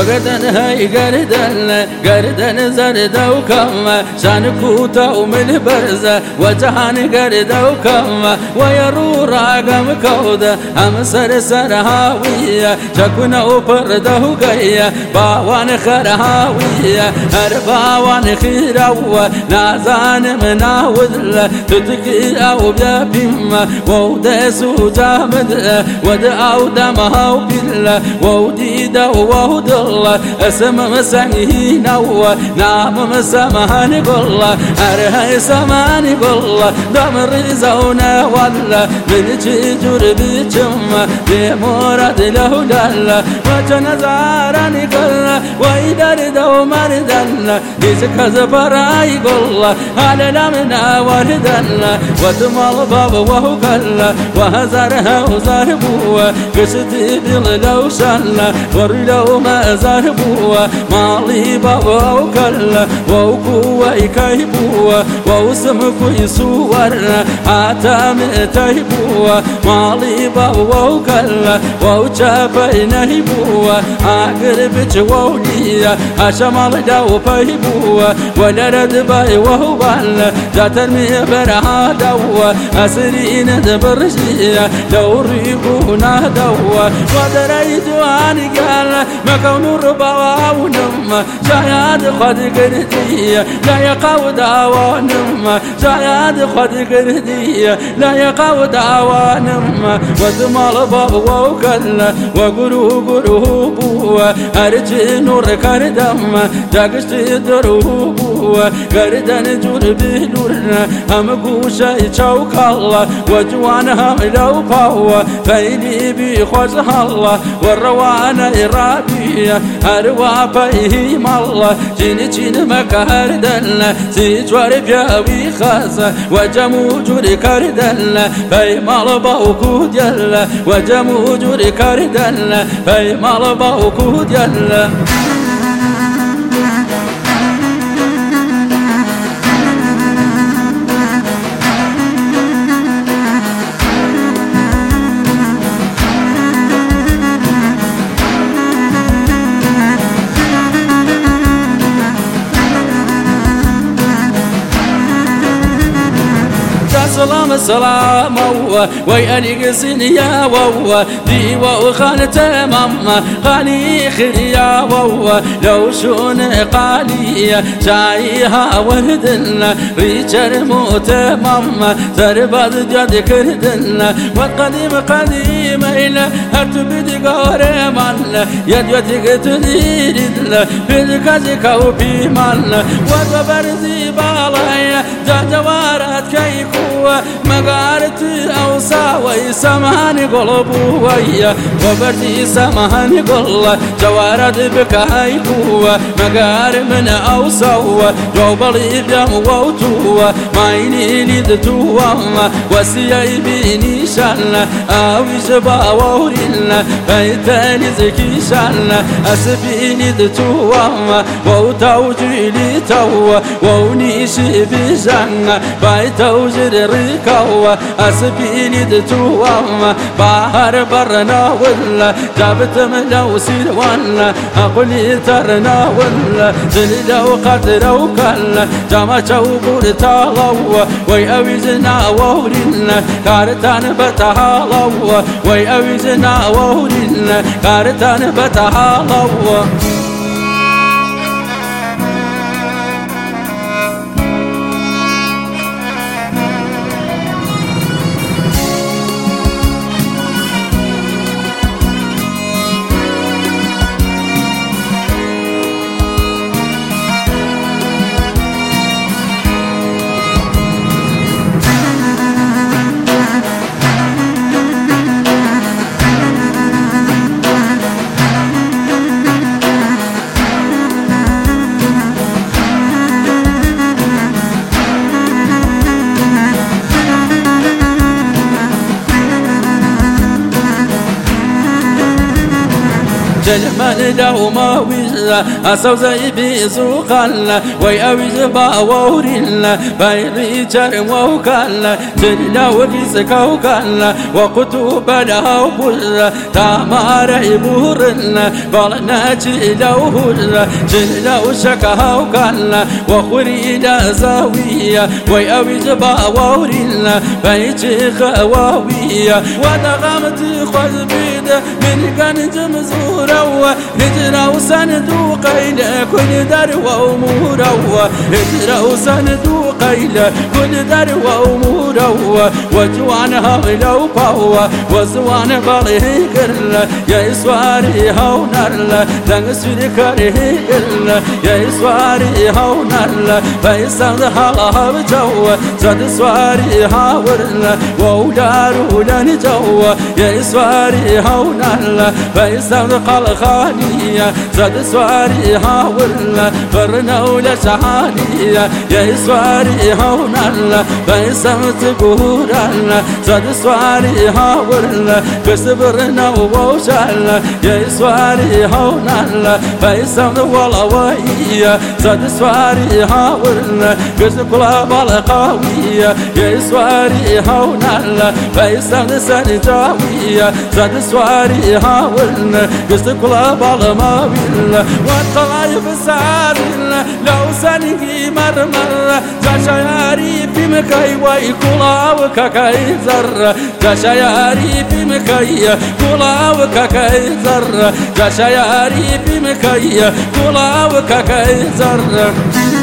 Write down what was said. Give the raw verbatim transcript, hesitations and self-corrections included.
قردن هاي قردن قردن زرد وكم شانكوتا ومن برزة وجهان قرد وكم ويرو راقم كودة هم سر سر هاوية شكونا وبرده وقية باوان خر هاوية هرباوان خيرو نازان منا وذل تتكي أو بيبيم وودسو جامد ود أو دمها وبيل ووديد وود الله اسم مساني نو نام مسمان بالله أرهي سماني بالله دم رزونا ولا من جور بيجم بمراد له دل وجنزارني قل ويدار دومر دل يسك زبراي قل على لمنا وردل وتمال باب وهو قل وهزرها وزربوا قصدي باللو شل ورلو ما زربوا مالي بابا وكل وكوا يكيبوا وسمكوا يسور عتام تيبوا مالي بابا وكل وجاب ينهبوا أقرب جوولي أشمال داو بيبوا ولا رد باي وهو بال جاتني برها دوا أسرين دبرجي لو ريبونا دوا ودريت عن قال مكون ربا ونم جاياد خد قردي لا يقاو داوانم جاياد خد قردي لا يقاو داوانم ودمال باب وكل وقرو قرو بو أرجي نور كردم جاكشت دروبو قردن جور بنورنا هم قوشي چوك الله وجوان هم لو باو فيني بخوش الله والروان إرابي أروا بيه مالله جيني جين مكاردن سيجوار بياوي خاصة وجمو جوري كاردن بي مال باوكو ديال وجمو جوري كاردن بي مال باوكو ديال سلام سلام ويا قسن يا وو دي وخان تمام غالي خيا وو لو شون قالي جايها وردنا ريجر مو تمام زرباد جد كردنا والقديم قديم إلى هتبدي قارمان يد يد تدير بالكازك وبيمان وتبرزي بالايا جوارات كيكو مقارت أوسا ويسمعني قلبو ويا وبرتي سمعني قل جوارات بكايكو مقار من أوسا جوبلي بيام ووتو مايني لدتو وسياي بيني شان أوي شبا وورين فايتاني زكي شان أسبيني دتو ووتاو جيلي تو وونيشي بيجان بايتو جري كوا أسبيني دتو بحر برنا ولا جابت ملو سيروان أقولي ترنا ولا زللو قدر وكلا جما شوبور تالو ويأويزنا وورين كارتان بتهالو ويأويزنا وورين كارتان بتهالو جلمن لو ما ويزا أسو زي بيزو قال ويأويز باوريلا بايري جرم وقال جلنا وفيزك وقال وقتوب لها وبل تامار يبورلا قالنا جلو هلا جلو شكها وقال وخريد زاوية ويأويز باوريلا بايجي خواوية ودغمت خذ بيد من كانت مزورة هجرة وسندوق إلى كل در وأموره هجرة وسندوق إلى كل در وأموره وجوانها لو قوة وزوان بره كرلا يا إسواري هونرلا تنسفر كره كرلا يا إسواري هونرلا فيسند حالها بجوة زاد إسواري هاورلا وأولارو لن جوة يا إسواري هونرلا فيسند قلخانية زاد إسواري هاورلا فرنا ولا شعانية يا إسواري هونرلا فيسند قهورلا زاد إسواري هاورلا كسبرنا ووشالنا يا إسواري هونرلا فيسند ولا ويا زاد إسواري هاورلا كسبلا بالقاوية يا إسواري هونرلا فيسند سنجاوية زاد إسواري هاورلا كسبلا بالماويلا والطلايف سارلا لو سنجي مرمرة جاشياري في مكاي ويكولا وكاكاي زر جاشياري في مكاي كولا وكاكاي زر جاشياري في مكاي كولا وكاكاي زر